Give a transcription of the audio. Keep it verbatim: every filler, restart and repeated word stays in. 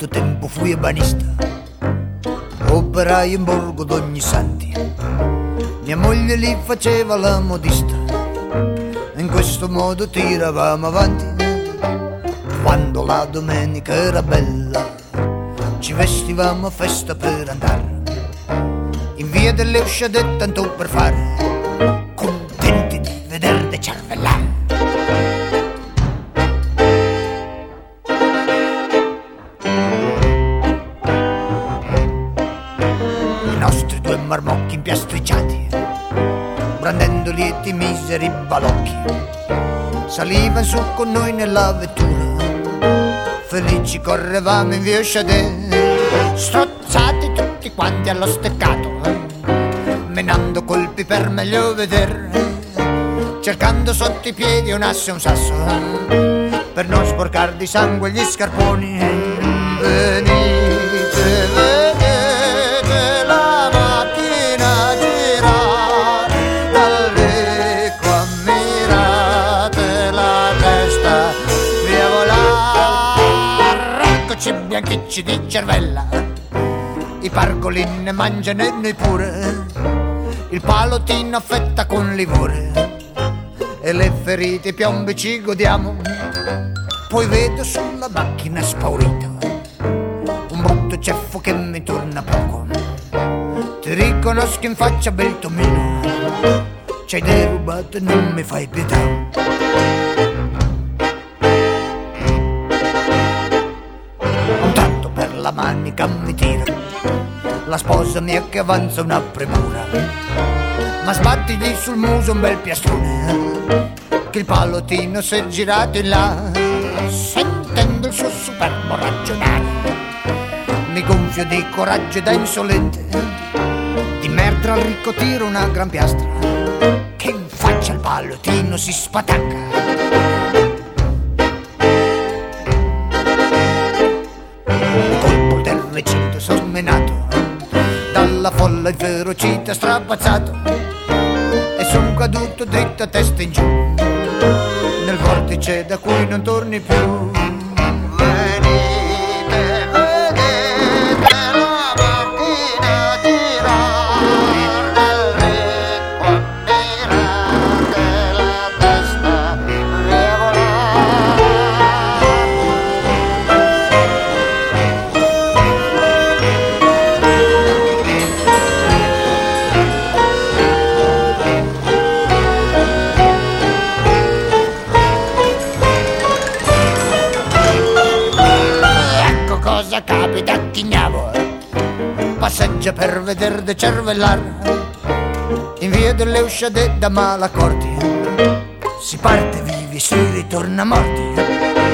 molto tempo fui ebanista, operaio in borgo d'Ogni Santi. Mia moglie lì faceva la modista, in questo modo tiravamo avanti. Quando la domenica era bella, ci vestivamo a festa per andare in via delle Usciadette, tanto per fare contenti di vederle cervellare. I nostri due marmocchi impiastricciati, brandendo lieti miseri balocchi, salivano su con noi nella vettura. Felici correvamo in via Usciadette, strozzati tutti quanti allo steccato, menando colpi per meglio vedere, cercando sotto i piedi un asse e un sasso, per non sporcar di sangue gli scarponi. Venite, vedete la macchina girare, dal becco ammirate la testa via volare. Eccoci bianchicci di cervella, i pargolin ne mangiano e noi pure, il palottino a fetta con livore, e le ferite piombi ci godiamo. Poi vedo sulla macchina spaurita un brutto ceffo che mi torna poco. Ti riconosco in faccia, bel Tomino, c'hai derubato e non mi fai pietà. Un tratto per la manica mi tira la sposa mia che avanza una premura, ma sbattigli sul muso un bel piastrone, che il palottino si è girato in là, sentendo il suo superbo ragionare. Mi gonfio di coraggio e da insolente, di merda al ricco tiro una gran piastra, che in faccia al palottino si spatacca. Un colpo del recinto sosmenato, dalla folla inferocita strapazzato, e son caduto dritto a testa in giù, nel vortice da cui non torni più. Venite, vedete la macchina girare, dal becco ammirate la testa via volare. Cosa capita a Chignavo, passeggia per veder de cervellar, in via delle Usciadette da Malacorti, si parte vivi, si ritorna morti.